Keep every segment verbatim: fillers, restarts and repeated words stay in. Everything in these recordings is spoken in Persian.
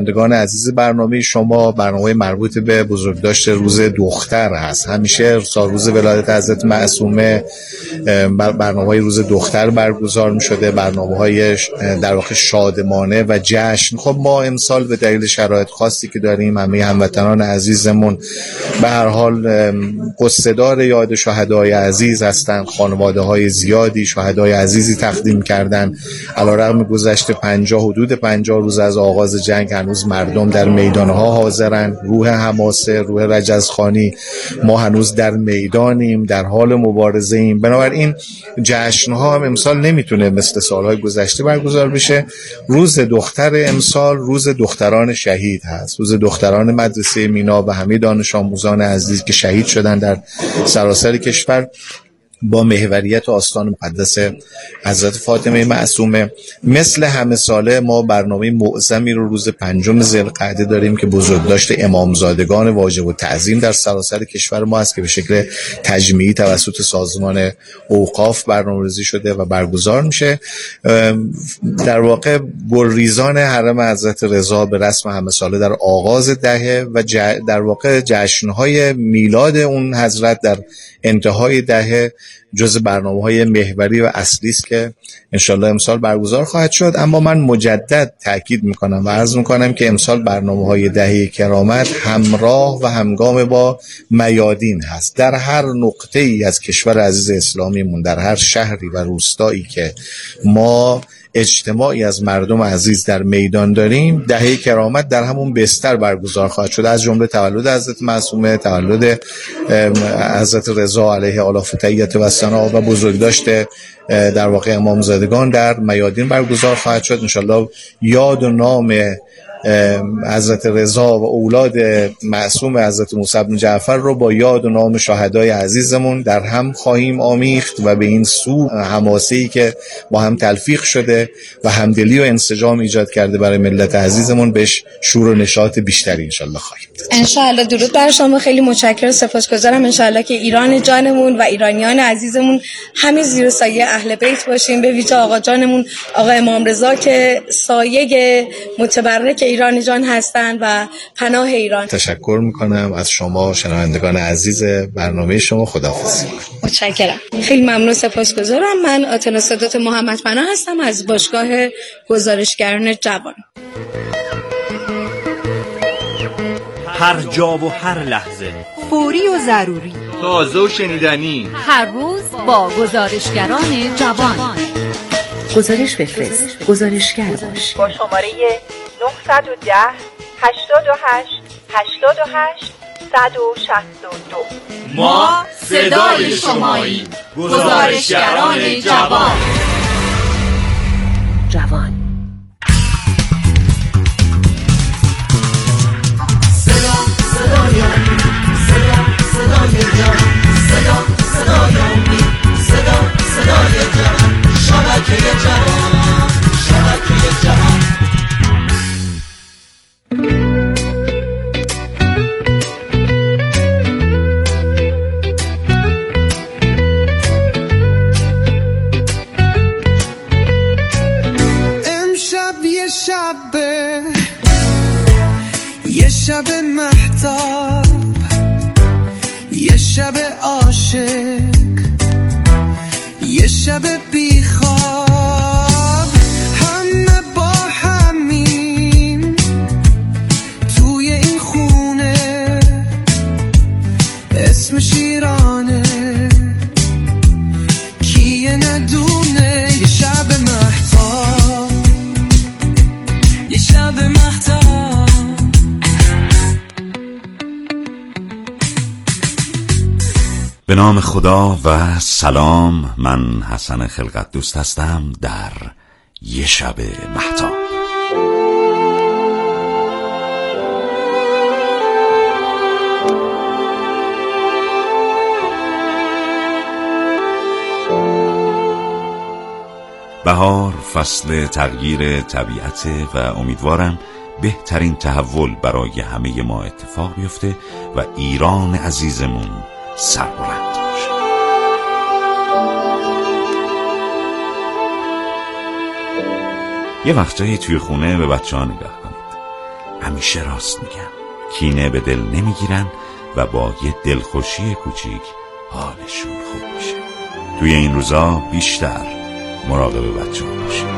شنوندگان عزیز برنامه شما، برنامه مربوط به بزرگداشت روز دختر هست. همیشه تا روز ولادت حضرت معصومه برنامه‌های روز دختر برگزار می‌شده، برنامه‌های در واقع شادمانه و جشن. خب ما امسال به دلیل شرایط خاصی که داریم، همه هموطنان عزیزمون به هر حال قصه‌دار یاد شهدای عزیز هستند. خانواده‌های زیادی شهدای عزیزی تقدیم کردن. علیرغم گذشت پنجاه حدود پنجاه روز از آغاز جنگ هنوز مردم در میدانها حاضرن. روح حماسه، روح رجزخوانی، ما هنوز در میدانیم، در حال مبارزه ایم. بنابراین جشن‌ها هم امسال نمیتونه مثل سالهای گذشته برگزار بشه. روز دختر امسال روز دختران شهید هست، روز دختران مدرسه مینا و همه دانش آموزان عزیز که شهید شدن در سراسر کشور با محوریت آستان مقدس حضرت فاطمه معصومه. مثل همه ساله ما برنامه معظمی رو روز پنجم ذوالقعده داریم که بزرگداشت امامزادگان واجب التعظیم در سراسر کشور ما است که به شکل تجمیعی توسط سازمان اوقاف برنامه‌ریزی شده و برگزار میشه. در واقع گلریزان حرم حضرت رضا به رسم همه ساله در آغاز دهه و در واقع جشن‌های میلاد اون حضرت در انتهای دهه جز برنامه‌های محوری و اصلی است که انشالله امسال برگزار خواهد شد. اما من مجدد تاکید میکنم و عرض میکنم که امسال برنامه‌های دهه کرامت همراه و همگام با میادین هست. در هر نقطه ای از کشور عزیز اسلامیمون، در هر شهری و روستایی که ما اجتماعی از مردم عزیز در میدان داریم، دهه کرامت در همون بستر برگزار خواهد شد، از جمله تولد حضرت معصومه، تولد حضرت رضا علیه آلاف تحیت و ثنا و بزرگداشت در واقع امامزادگان در میادین برگزار خواهد شد. انشالله یاد و نام حضرت رضا و اولاد معصوم حضرت موسی بن جعفر رو با یاد و نام شهدای عزیزمون در هم خواهیم آمیخت و به این سو حماسه‌ای که با هم تلفیق شده و همدلی و انسجام ایجاد کرده برای ملت عزیزمون بهش شور و نشاط بیشتری انشالله خواهیم داد. انشالله. درود بر شما، خیلی متشکرم، سپاسگزارم. انشالله که ایران جانمون و ایرانیان عزیزمون همه زیر سایه اهل بیت باشیم، به ویژه آقا جانمون آقا امام رضا که سایه متبرک ایران جان هستند و پناه ایران. تشکر میکنم از شما شنوندگان عزیز برنامه شما. خداحافظ. متشکرم، خیلی ممنون، سپاسگزارم. من آتنا سادات محمد پناه هستم از باشگاه گزارشگران جوان. هر جا و هر لحظه، فوری و ضروری، تازه و شنیدنی، هر روز با گزارشگران جوان. گزارش بفرست، گزارشگر باش. با شماره نه یک صفر هشتاد و هشت هشتاد و هشت صد و شصت و دو. ما صدای شماییم، گزارشگران جوان. جوان صدا صدای صدا صدای جوان، صدا صدای صدا صدای جوان، شبکه جوان، شبکه جوان. شبه یه شب مهتاب، یه شب عاشق، یه شب بیخواب، همه با همین توی این خونه، اسمش ایرانه، کیه ندونه. یه شب مهتاب، یه شب مهتاب. به نام خدا و سلام. من حسن خلقت دوست هستم در یه شب مهتاب. بهار فصل تغییر طبیعت و امیدوارم بهترین تحول برای همه ما اتفاق بیفته و ایران عزیزمون سربلند باشه. یه وقتایی توی خونه به بچه ها نگاه کنید. همیشه راست میگن، کینه به دل نمیگیرن و با یه دلخوشی کوچیک حالشون خوب میشه. توی این روزا بیشتر مراقب بچه ها باشید.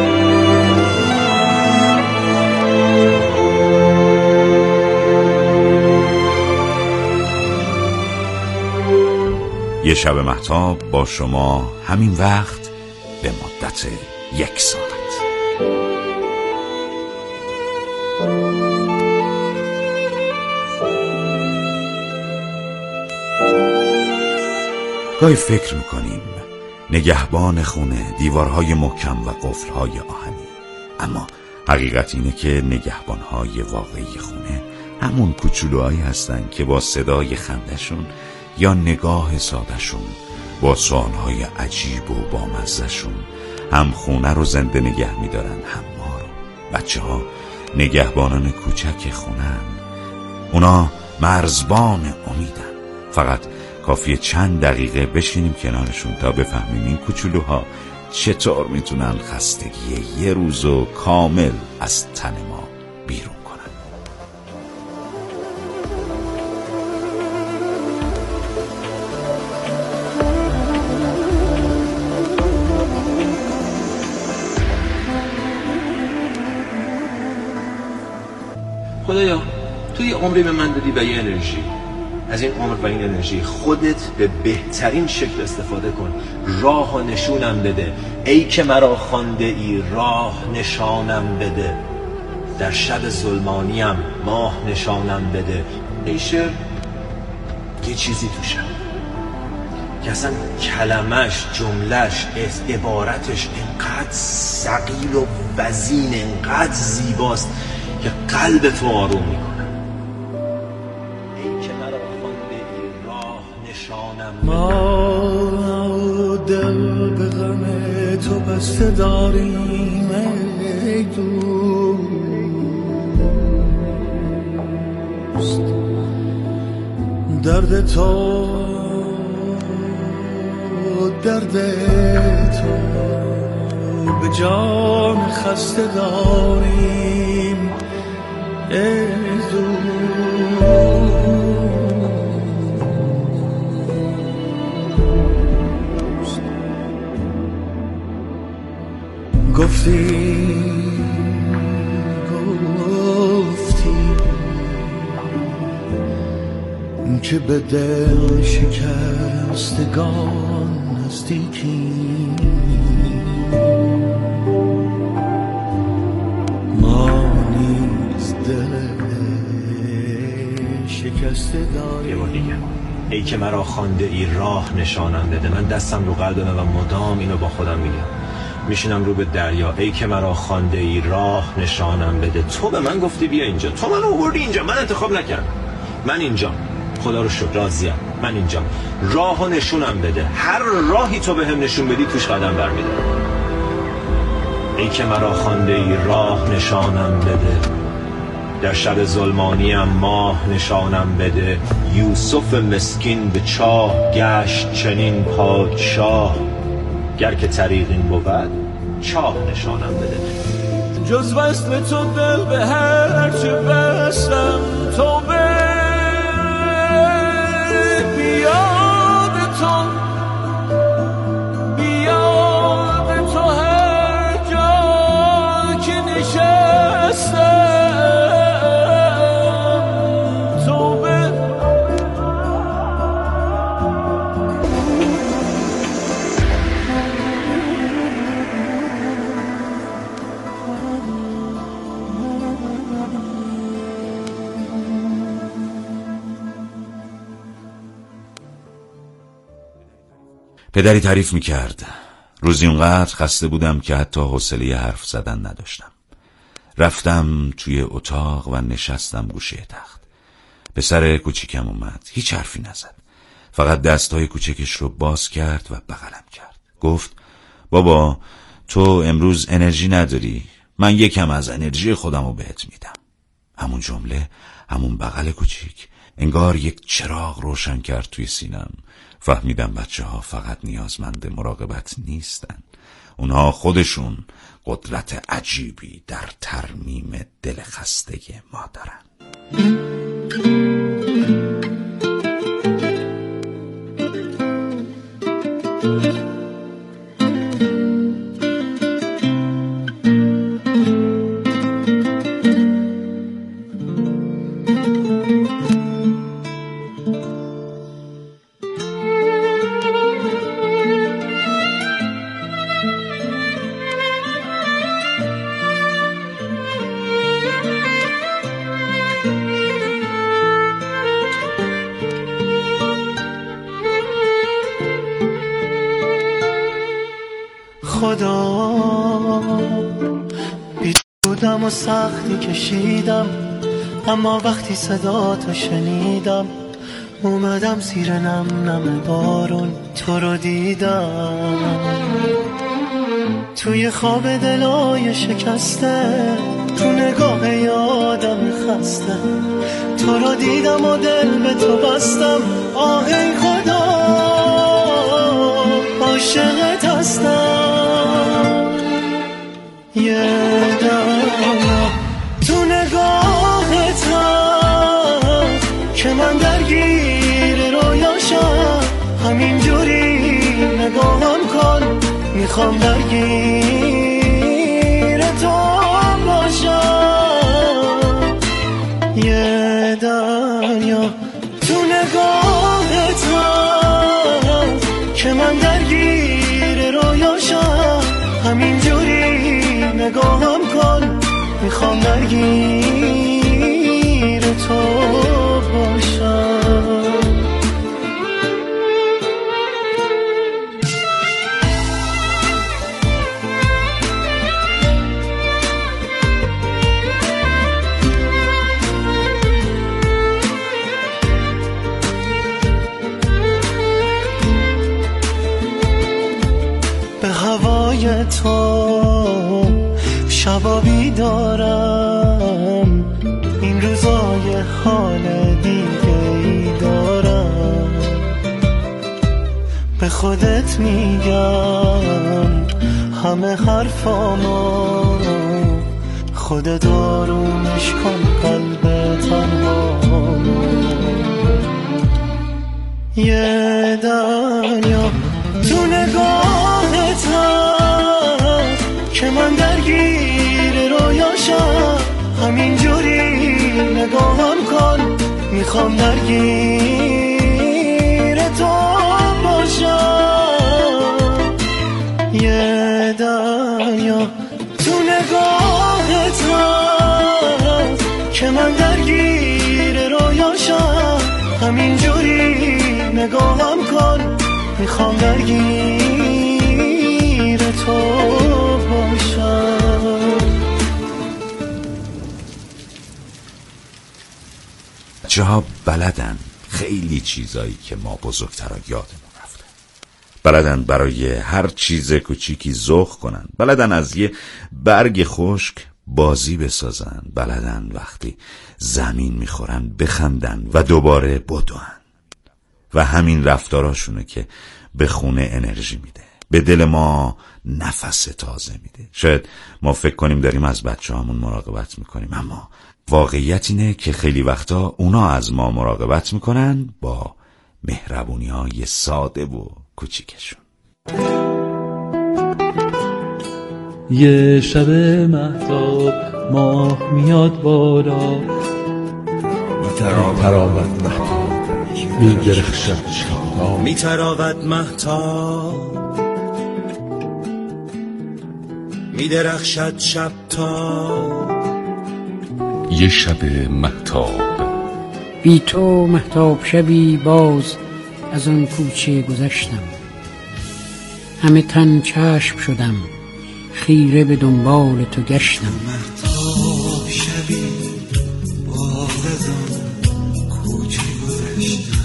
یه شب مهتاب با شما همین وقت به مدت یک ساعت. گاهی فکر میکنیم نگهبان خونه دیوارهای محکم و قفلهای آهنی، اما حقیقت اینه که نگهبانهای واقعی خونه همون کوچولوهایی هستن که با صدای خندشون یا نگاه سادشون، با سوالهای عجیب و بامزهشون هم خونه رو زنده نگه میدارن، هم ما رو. بچه ها نگهبانان کوچک خونن، اونا مرزبان امیدن. فقط کافیه چند دقیقه بشینیم کنارشون تا بفهمیم این کوچولوها چطور میتونن خستگی یه روزو کامل از تن ما بیرون کنن. خدایا تو یه عمری به من دادی و یه انرژی، از این عمر و این انرژی خودت به بهترین شکل استفاده کن. راه و نشونم بده ای که مرا خوانده ای، راه نشانم بده. در شب ظلمانیم ماه نشانم بده. این شعر یه چیزی توشه که اصلا کلمش، جملش، عبارتش انقدر ثقیل و وزین، انقدر زیباست که قلب تو آروم میکنه. ما دل به غم تو بسته داریم ای دوست، درد تو درد تو به جان خسته داریم ای دوست. گفتی گفتی که به دل شکستگان نزدیکی، ما نیز دل شکسته داریم. یه بار دیگه ای که مرا خوانده ای، راه نشانم بده. من دستم رو قلبمه و مدام اینو با خودم میگم، میشینم رو به دریا. ای که مرا خوانده ای، راه نشانم بده. تو به من گفتی بیا اینجا، تو منو آوردی اینجا، من انتخاب نکردم، من اینجا. خدا رو شکر راضیم، من اینجا. راهو نشونم بده، هر راهی تو بهم نشون بدی توش قدم برمیدارم. ای که مرا خوانده ای، راه نشانم بده. در شب ظلمانیم ماه نشانم بده. یوسف مسکین به چاه گشت چنین پادشاه، گر که طریق این بود چاه نشانم بده. جز وصل تو دل به هر چه بستم، تو به بیاد تو بیاد تو هر جا که نشستم، تو به پدری تعریف میکرد روزی اونقدر خسته بودم که حتی حوصله حرف زدن نداشتم. رفتم توی اتاق و نشستم گوشه تخت. پسر کوچیکم اومد، هیچ حرفی نزد، فقط دستای کوچکش رو باز کرد و بغلم کرد. گفت بابا تو امروز انرژی نداری، من یکم از انرژی خودم رو بهت میدم. همون جمله، همون بغل کوچیک انگار یک چراغ روشن کرد توی سینم. فهمیدم بچه ها فقط نیازمند مراقبت نیستن، اونها خودشون قدرت عجیبی در ترمیم دل خسته ما دارن. خدا بیدودم و سختی کشیدم، اما وقتی صدا تو شنیدم اومدم زیر نم نم بارون تو رو دیدم. توی خواب دلای شکسته، تو نگاه یادم خسته، تو رو دیدم و دل به تو بستم. آه ای خدا عاشقت هستم. یه دم تو نگاهت هست که من درگیر رویاشم، همینجوری نگاهم کن، میخوام درگیر تو باشم. یه دنیا تو نگاهت هست که من درگیر رویاشم، همینجوری نگاهم کن، میخوام درگیر تو باشم. به هوای تو شبا بیدارم، این روزای حال دیگه ای دارم. به خودت میگم همه حرفامو، خودت آرومش کن قلب تنهامو. یه دنیا تو نگاهت هست که من درگیر رویاشم، همینجوری نگاهم کن، میخوام درگیر تو باشم. یه دنیا تو نگاهت هست که من درگیر رویاشم، همینجوری نگاهم کن، میخوام درگیر تو باشم. بچه‌ها بلدن خیلی چیزایی که ما بزرگترها یادمون رفته. بلدن برای هر چیز کوچیکی ذوق کنن، بلدن از یه برگ خشک بازی بسازن، بلدن وقتی زمین میخورن بخندن و دوباره بدون. و همین رفتاراشونه که به خونه انرژی میده، به دل ما نفس تازه میده. شاید ما فکر کنیم داریم از بچه همون مراقبت میکنیم، اما واقعیت اینه که خیلی وقتا اونا از ما مراقبت میکنن با مهربونی های ساده و کوچیکشون. یه شب مهتاب ماه میاد بالا، میتراود مهتاب میدرخشد شب، میتراود مهتاب میدرخشد شب تا. یه شب مهتاب بی تو مهتاب شبی باز از آن کوچه گذشتم، همه تن چشم شدم خیره به دنبال تو گشتم. مهتاب شبی باز از آن کوچه گذشتم،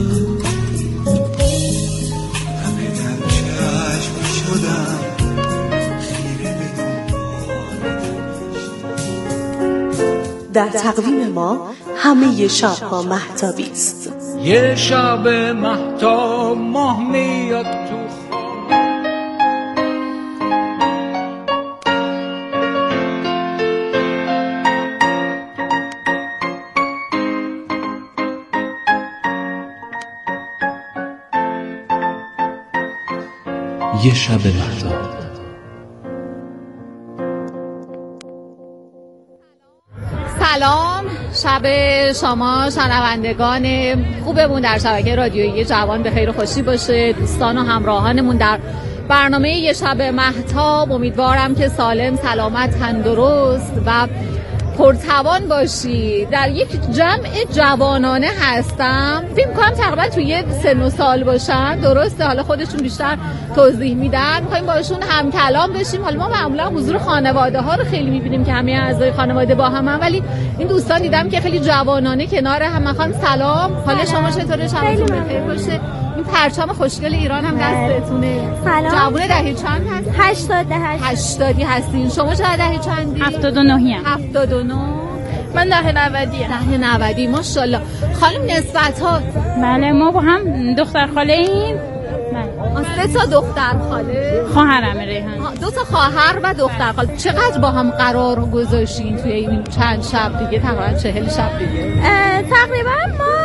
همه تن چشم شدم خیره به دنبال. در تقویم ما همه شب‌ها مهتابی است. یه شب مهتاب ماه میاد تو خواب، یه شب مهتاب. سلام، شب شما شنوندگان خوبمون در شبکه رادیویی جوان به خیر و خوشی باشه. دوستان و همراهانمون در برنامه یه شب مهتاب، امیدوارم که سالم، سلامت، تندرست و پرتوان باشی. در یک جمع جوانانه هستم، فکر می‌کنم تقریبا توی سن و سال باشن، درسته؟ حالا خودشون بیشتر توضیح میدن. می‌خوایم باشون هم کلام بشیم. حالا ما معمولا حضور خانواده ها رو خیلی می‌بینیم که همه اعضای خانواده با هم، ولی این دوستان دیدم که خیلی جوانانه کنار هم. می‌خوام سلام، حال شما چطوره؟ شبتون بخیر باشه. این پرچم خوشگل ایران هم دستتونه. سلام. جوون دهه چند هست؟ هشتاد هشت. هشتادی هستین. شما چه دهه چندی؟ هفتاد و نهی ام. هفتاد و نه. من دهه نودی ام. دهه نودی. ماشاءالله. خانم نسبت ها؟ بله، ما با هم دختر خاله ایم. سه تا دختر خاله؟ خواهرم ریحان. دو تا خواهر و دختر خاله. چقدر با هم قرار گذاشتین توی این چند شب دیگه؟ تقریبا چهل شب دیگه. تقریبا ما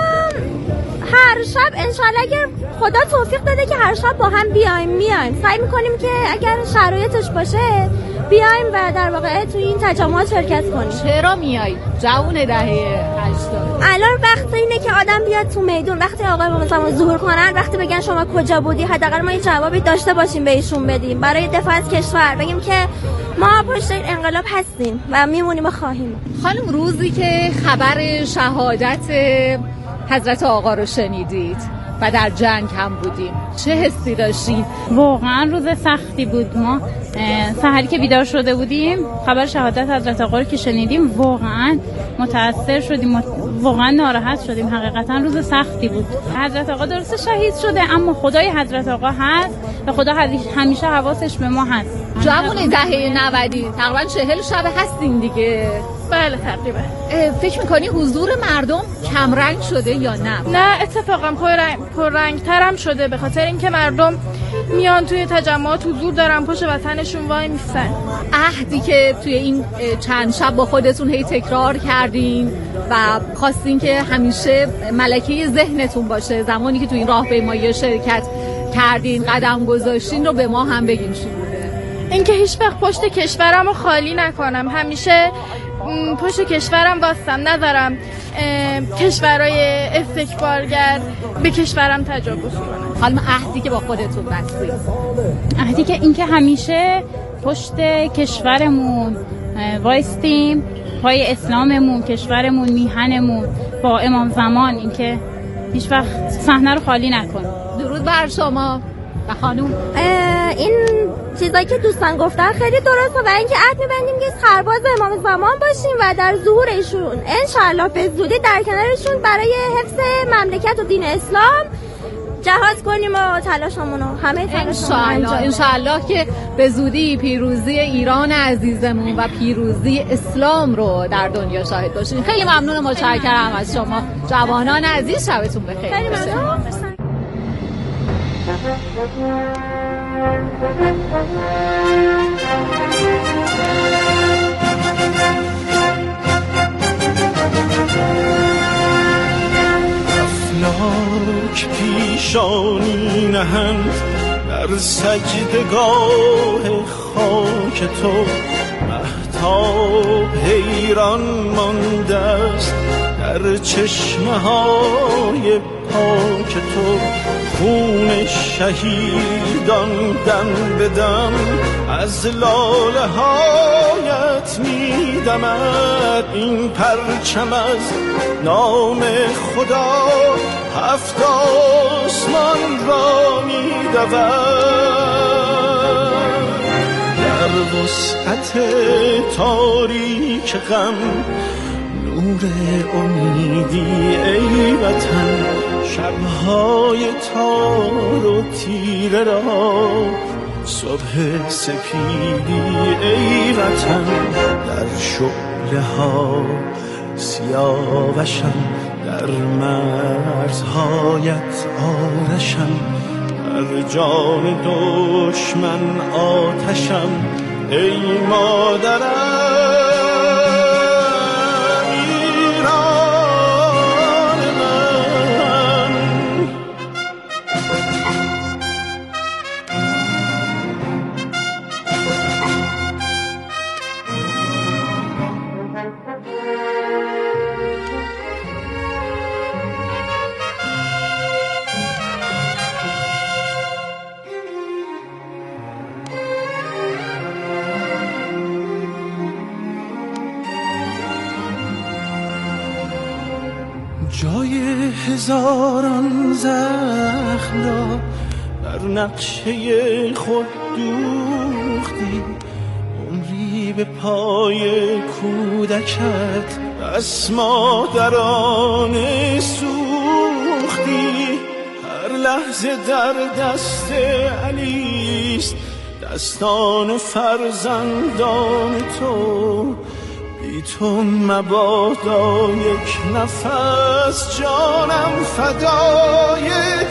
هر شب انشالله اگر خدا توفیق داده که هر شب با هم بیایم میایم سعی میکنیم که اگر شرایطش باشه بیایم و در واقع توی این تجمعات شرکت کنیم. چرا میایید؟ جوون دهه هشتاد. الان وقت اینه که آدم بیاد تو میدون، وقتی آقای مثلا ظهور کنن، وقتی بگن شما کجا بودی، حداقل ما یه جوابی داشته باشیم بهشون بدیم برای دفاع از کشور، بگیم که ما پشت این انقلاب هستیم و میمونیم و خواهیم. خانم، روزی که خبر شهادت حضرت آقا رو شنیدید و در جنگ هم بودیم، چه حسی داشتین؟ واقعا روز سختی بود. ما سحری که بیدار شده بودیم خبر شهادت حضرت آقا رو که شنیدیم واقعا متاثر شدیم، واقعا ناراحت شدیم. حقیقتا روز سختی بود. حضرت آقا درسته شهید شده، اما خدای حضرت آقا هست و خدا همیشه حواسش به ما هست. جوون دهه نودی، تقریبا چهل شب هستین دیگه. بله تقریبا. فکر میکنی حضور مردم کمرنگ شده یا نه؟ نه، اتفاقا پررنگ ترم شده، به خاطر اینکه مردم میان توی تجمعات حضور دارن، پشت وطنشون وای میستن. عهدی که توی این چند شب با خودتون هی تکرار کردین و خواستین که همیشه ملکه ذهنتون باشه زمانی که توی این راهپیمایی شرکت کردین، قدم گذاشتین، رو به ما هم بگین چی بوده؟ اینکه هیچ وقت پشت کشورم رو خالی نکنم، همیشه پشت کشورم واستم، نذارم کشورهای استکبارگر به کشورم تجاوز کنن. حالا عهدی که با خودتون بستید؟ عهدی که اینکه همیشه پشت کشورمون وایستیم، پای اسلاممون، کشورمون، میهنمون، با امام زمان، اینکه هیچ وقت صحنه رو خالی نکنیم. درود بر شما و خانوم. این چیزایی که دوستان گفتن خیلی درسته و اینکه عهد می‌بندیم که سرباز امام زمان باشیم و در ظهور ایشون انشالله به زودی در کنارشون برای حفظ مملکت و دین اسلام جهاد کنیم و تلاشمون رو همه تلاشمون انشالله انشالله که به زودی پیروزی ایران عزیزمون و پیروزی اسلام رو در دنیا شاهد باشیم. خیلی ممنون و متشکرم از شما جوانان عزیز. شبتون بخیر. خیلی ممنون. افلاک پیشانی نهند در سجدگاه خاک تو، مهتاب حیران مانده است در چشمه های پاک تو. خون شهیدان دم به دم از لاله هایت می دمد. این پرچم از نام خدا هفت آسمان را می دود. در وسعت تاریک غم نور امیدی ای وطن، شبهای تار و تیره را صبح سپیدی ای وطن. در شعله ها سیاوشم، در مرزهایت آرشم، در جان دشمن آتشم ای مادرم. جای هزاران زخم را بر نقشه خود دوختی، عمری به پای کودکت بس مادرانه سوختی. هر لحظه در دست علیست دستان فرزندان تو، بی تو مبادا یک نفس جانم فدای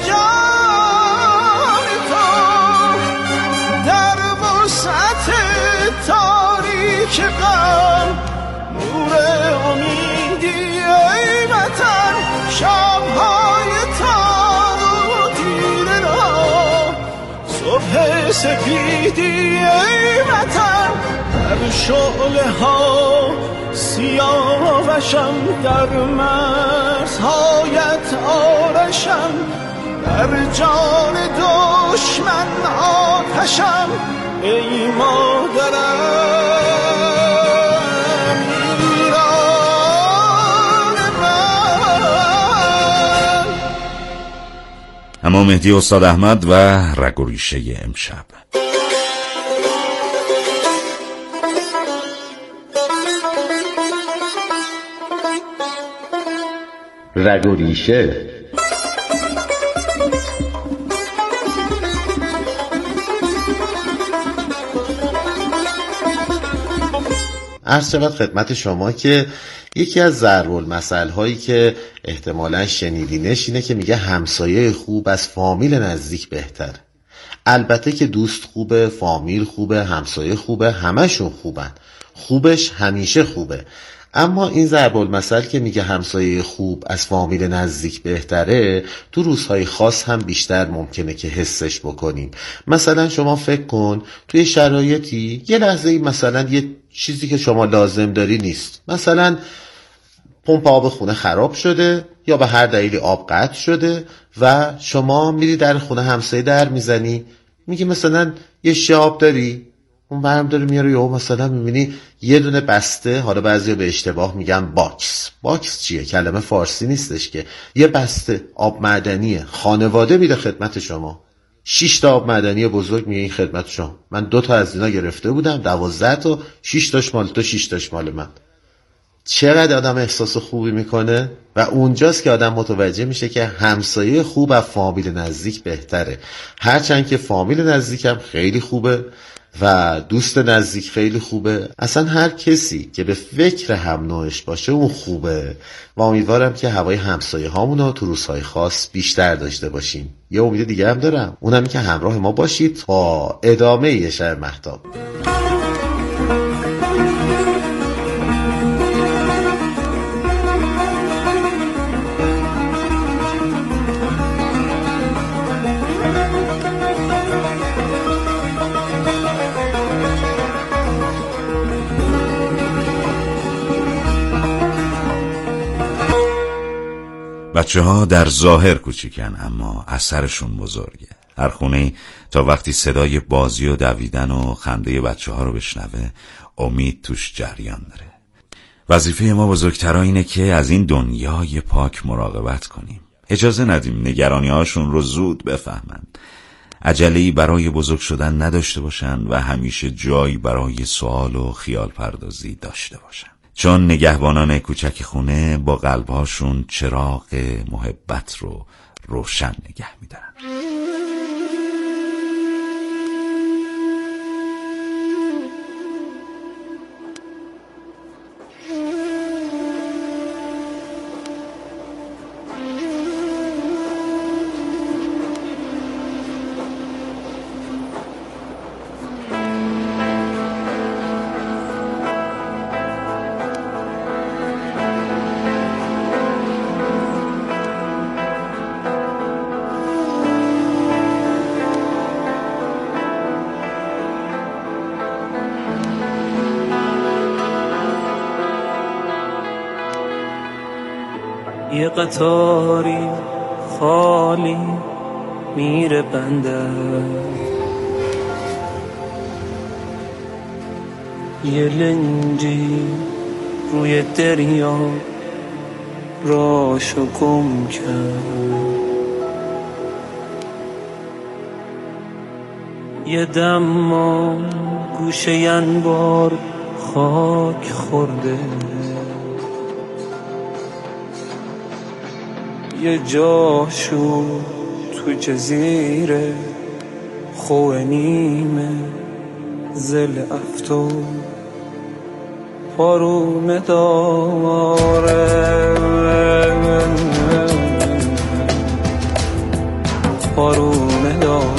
جان تو. در وسعت تاریک غم نور امیدی ای وطن، شب‌های تار و تیره را صبح سپیدی ای وطن. در شعله ها سیاوشم، در مرزهایت آرشم، در جان دشمن آتشم ای مادرم ایران من. اما مهدی استاد احمد و رگ و ریشه امشب. رگ و ریشه. عرض شود خدمت شما که یکی از ضرب‌المثل هایی که احتمالاً شنیدینش اینه که میگه همسایه خوب از فامیل نزدیک بهتر. البته که دوست خوبه، فامیل خوبه، همسایه خوبه، همشون خوبن، خوبش همیشه خوبه. اما این ضرب‌المثل که میگه همسایه خوب از فامیل نزدیک بهتره، تو روزهای خاص هم بیشتر ممکنه که حسش بکنیم. مثلا شما فکر کن توی شرایطی یه لحظه مثلا یه چیزی که شما لازم داری نیست، مثلا پمپ آب خونه خراب شده یا به هر دلیلی آب قطع شده و شما میری در خونه همسایه در میزنی، میگی مثلا یه شیشه آب داری؟ اون برم داره میاره یا مثلا میبینی یه دونه بسته، حالا بعضیا به اشتباه میگن باکس. باکس چیه؟ کلمه فارسی نیستش که. یه بسته آب معدنی خانواده میده خدمت شما، شش تا آب معدنی بزرگ میگه این خدمت شما. من دو تا از اینا گرفته بودم، دوازده تا، شش تاش مال تو، شش تاش مال من. چقدر آدم احساس خوبی میکنه و اونجاست که آدم متوجه میشه که همسایه خوب از فامیل نزدیک بهتره. هرچند که فامیل نزدیکم خیلی خوبه و دوست نزدیک خیلی خوبه، اصلا هر کسی که به فکر هم نوعش باشه اون خوبه و امیدوارم که هوای همسایه هامونو تو روزهای خاص بیشتر داشته باشیم. یه امید دیگه هم دارم، اونم که همراه ما باشید تا ادامه یه شب مهتاب. بچه ها در ظاهر کوچیکن اما اثرشون بزرگه. هر خونه تا وقتی صدای بازی و دویدن و خنده بچه ها رو بشنوه امید توش جریان داره. وظیفه ما بزرگترها اینه که از این دنیای پاک مراقبت کنیم. اجازه ندیم نگرانی هاشون رو زود بفهمن، عجله‌ای برای بزرگ شدن نداشته باشن و همیشه جایی برای سوال و خیال پردازی داشته باشن، چون نگهبانان کوچک خونه با قلبهاشون چراغ محبت رو روشن نگه می‌دارن. یه قطاری خالی میره بندر، یه لنجی روی دریا راشو گم کرد. یه دم گوشه انبار خاک خورده، یه جاشو تو جزیره خوه نیمه زل افتو پارونه داره، پارونه داره.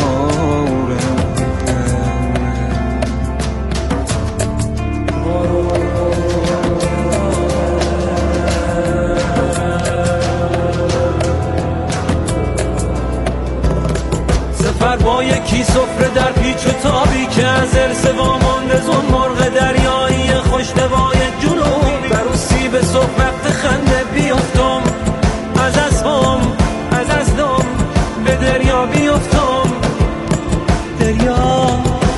سفر با یکی سفره در پیچ و تابی که از ارث وامانده زون مرغ دریایی خوشنوای جنوبی بر اون سیب صبح وقت خنده بیفتم، از اسبام از ازدام به دریا بیفتم. دریا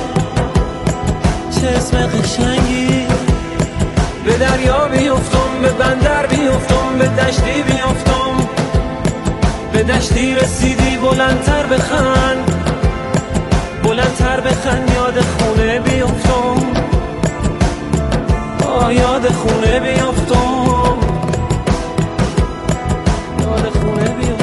چه اسم قشنگی، به دریا بیفتم، به بندر بیفتم، به دشتی بیفتم. به دشتی رسیدی بلندتر بخند، بلندتر بخند، یاد خونه بیفتم، آه یاد خونه بیفتم، یاد خونه بیفتم.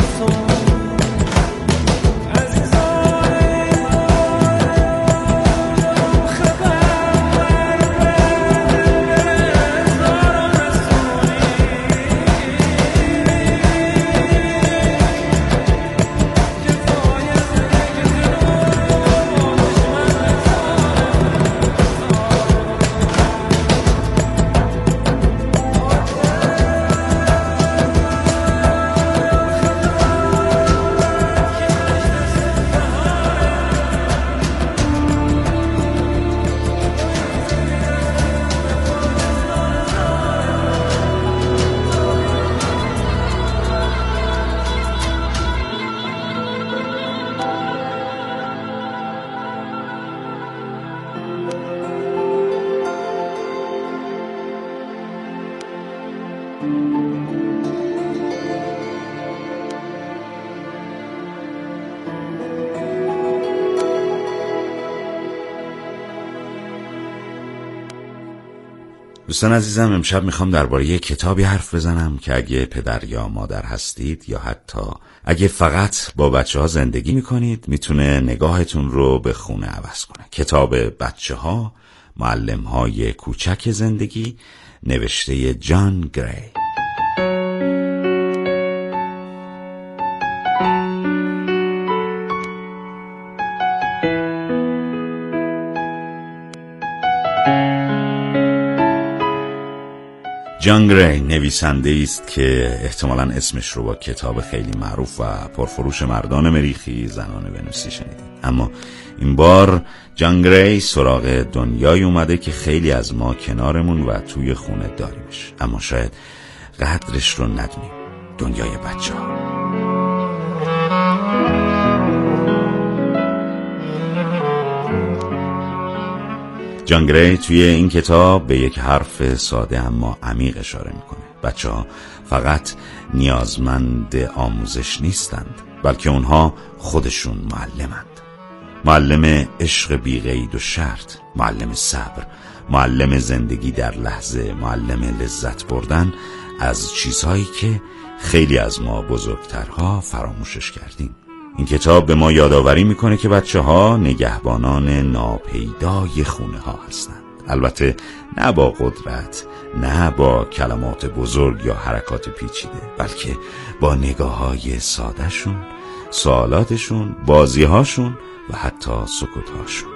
دوستان عزیزم، امشب میخوام درباره یه کتابی حرف بزنم که اگه پدر یا مادر هستید یا حتی اگه فقط با بچه ها زندگی میکنید میتونه نگاهتون رو به خونه عوض کنه. کتاب بچه ها، معلم های کوچک زندگی، نوشته جان گری. جان گری نویسنده است که احتمالاً اسمش رو با کتاب خیلی معروف و پرفروش مردان مریخی زنان ونوسی شنیدید، اما این بار جان گری سراغ دنیای اومده که خیلی از ما کنارمون و توی خونه داریمش، اما شاید قدرش رو ندونیم. دنیای بچه ها. جان گری توی این کتاب به یک حرف ساده اما عمیق اشاره میکنه. بچه ها فقط نیازمند آموزش نیستند، بلکه اونها خودشون معلمند. معلم عشق بی قید و شرط، معلم صبر، معلم زندگی در لحظه، معلم لذت بردن از چیزهایی که خیلی از ما بزرگترها فراموشش کردیم. این کتاب به ما یادآوری میکنه که بچه ها نگهبانان ناپیدای خونه ها هستند. البته نه با قدرت، نه با کلمات بزرگ یا حرکات پیچیده، بلکه با نگاه های ساده شون، سوالاتشون، بازی هاشون و حتی سکوت هاشون.